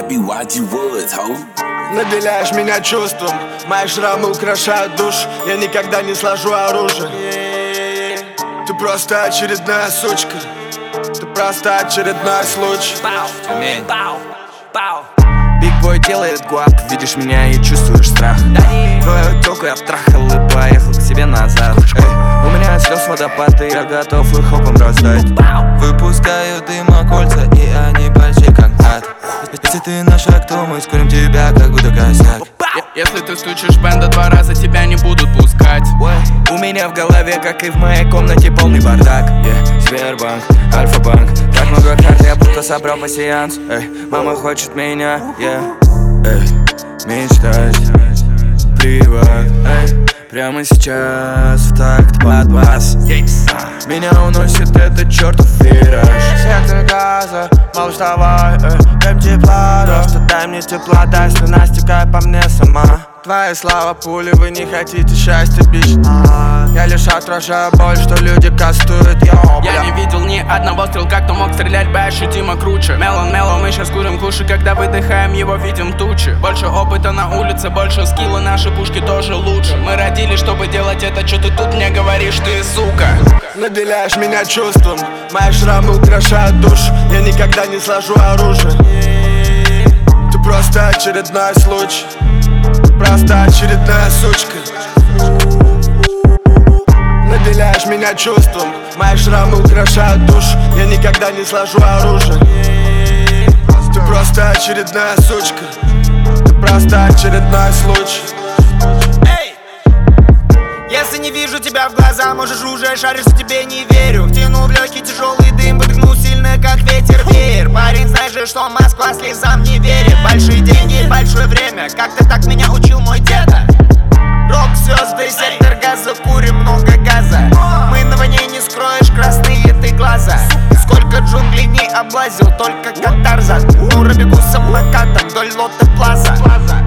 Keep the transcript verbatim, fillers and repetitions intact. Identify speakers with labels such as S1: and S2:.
S1: I be watching woods, ho.
S2: Наделяешь меня чувством, мои шрамы украшают душ. Я никогда не сложу оружие. Ты просто очередная сучка. Ты просто очередной случай.
S3: Аминь.
S2: Биг-бой делает гуап, видишь меня и чувствуешь страх. Твою тёлку я втрахал и поехал к себе назад. Эй, у меня слез водопад, и я готов их хопом раздать.
S3: Выпускаю дыма кольца, и они почти как ад. Если ты на шаг, то мы скурим тебя, как будто косяк.
S4: Если ты стучишь бенда два раза, тебя не будут пускать.
S2: У меня в голове, как и в моей комнате, полный бардак. yeah. Сбербанк, Альфа-банк, так много карт, я будто собрал пассианс. Эй, мама хочет меня, yeah. Эй, мечтать, приват, эй. Прямо сейчас в такт под бас. Меня уносит этот чертов вираж. Сектор газа, малыш, давай, эй, дай мне тепла. Просто дай мне тепла, дай слюна стекает по мне сама. Твоя слава пули, вы не хотите счастья, бич. Я лишь отражаю боль, что люди кастуют, йоу, бля.
S4: Я не видел ни одного стрелка, кто мог стрелять бы ощутимо круче. Мелон, мелон, мы сейчас курим куши, когда выдыхаем его, видим тучи. Больше опыта на улице, больше скилла, наши пушки тоже лучше. Мы родились, чтобы делать это, что ты тут мне говоришь, ты сука.
S2: Наделяешь меня чувством, мои шрамы украшают душ. Я никогда не сложу оружие. Ты просто очередной случай. Ты просто очередная сучка. Наделяешь меня чувством, мои шрамы украшают душ. Я никогда не сложу оружие. Ты просто очередная сучка. Ты просто очередной случай.
S5: Если не вижу тебя в глаза, можешь уже шаришь, что тебе не верю. Втяну в легкий тяжелый дым, выдохну сильно, как ветер веер. Парень, знаешь же, что Москва слезам не верит. Большие деньги, большое время, как-то так меня учил мой деда. Рок, звезды, сектор газа, курим много газа. Мы на войне, не скроешь красные ты глаза. Сколько джунглей не облазил, только как Тарзан. Ура, бегу с облакатом вдоль Лотте Плаза.